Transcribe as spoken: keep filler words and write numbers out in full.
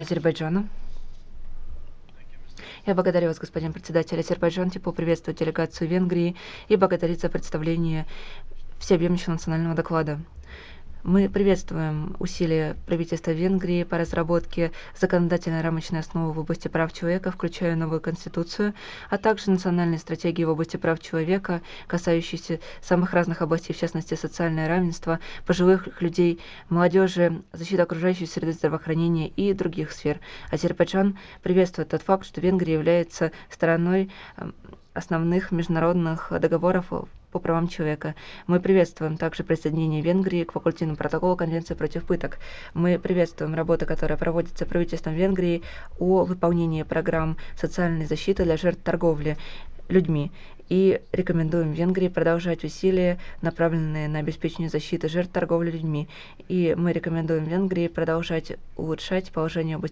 Азербайджана. Я благодарю вас, господин председатель. Азербайджан тепло приветствует делегацию Венгрии и благодарит за представление всеобъемлющего национального доклада. Мы приветствуем усилия правительства Венгрии по разработке законодательной рамочной основы в области прав человека, включая новую конституцию, а также национальные стратегии в области прав человека, касающиеся самых разных областей, в частности, социальное равенство, пожилых людей, молодежи, защита окружающей среды, здравоохранения и других сфер. Азербайджан приветствует тот факт, что Венгрия является стороной основных международных договоров по правам человека. Мы приветствуем также присоединение Венгрии к факультативному протоколу Конвенции против пыток. Мы приветствуем работу, которая проводится правительством Венгрии о выполнении программ социальной защиты для жертв торговли людьми. И рекомендуем Венгрии продолжать усилия, направленные на обеспечение защиты жертв торговли людьми. И мы рекомендуем Венгрии продолжать улучшать положение в области